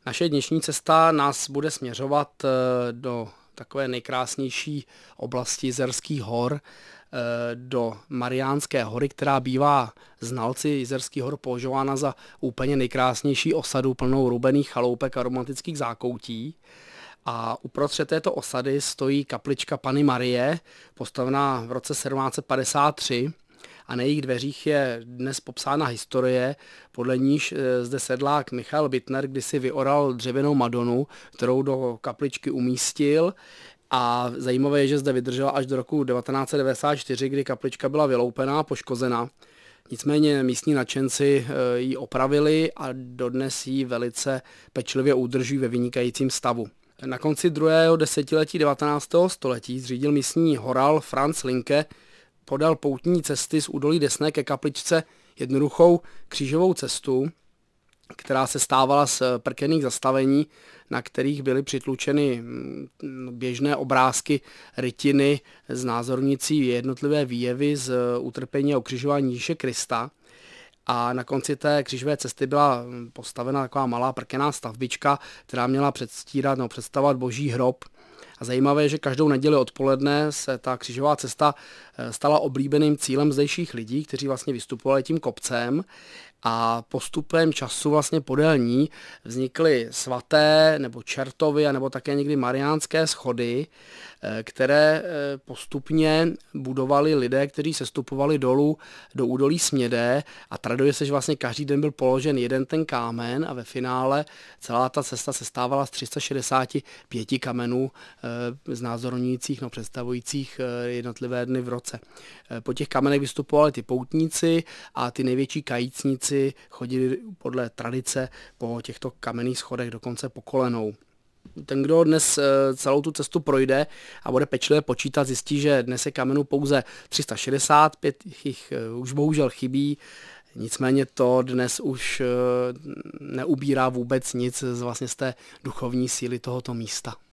Naše dnešní cesta nás bude směřovat do takové nejkrásnější oblasti Jizerských hor, do Mariánské hory, která bývá znalci Jizerských hor považována za úplně nejkrásnější osadu plnou rubených chaloupek a romantických zákoutí. A uprostřed této osady stojí kaplička Panny Marie, postavená v roce 1753, a na jejich dveřích je dnes popsána historie, podle níž zde sedlák Michal Bittner kdysi vyoral dřevěnou Madonu, kterou do kapličky umístil. A zajímavé je, že zde vydržela až do roku 1994, kdy kaplička byla vyloupená a poškozena. Nicméně místní nadšenci ji opravili a dodnes ji velice pečlivě udržují ve vynikajícím stavu. Na konci druhého desetiletí 19. století zřídil místní horal Franz Linke, podal poutní cesty z údolí Desné ke kapličce jednoduchou křížovou cestu, která se stávala z prkených zastavení, na kterých byly přitlučeny běžné obrázky rytiny znázorňující jednotlivé výjevy z utrpení a ukřižování Ježíše Krista. A na konci té křížové cesty byla postavena taková malá prkená stavbička, která měla představovat Boží hrob. A zajímavé je, že každou neděli odpoledne se ta křížová cesta stala oblíbeným cílem zdejších lidí, kteří vlastně vystupovali tím kopcem, a postupem času vlastně podél ní vznikly svaté nebo čertovy a nebo také někdy mariánské schody, které postupně budovali lidé, kteří sestupovali dolů do údolí Smědé, a traduje se, že vlastně každý den byl položen jeden ten kámen a ve finále celá ta cesta se stávala z 365 kamenů znázorňujících, představujících jednotlivé dny v roce. Po těch kamenech vystupovali ty poutníci a ty největší kajícníci chodili podle tradice po těchto kamenných schodech dokonce po kolenou. Ten, kdo dnes celou tu cestu projde a bude pečlivě počítat, zjistí, že dnes je kamenů pouze 365, jich už bohužel chybí, nicméně to dnes už neubírá vůbec nic z té duchovní síly tohoto místa.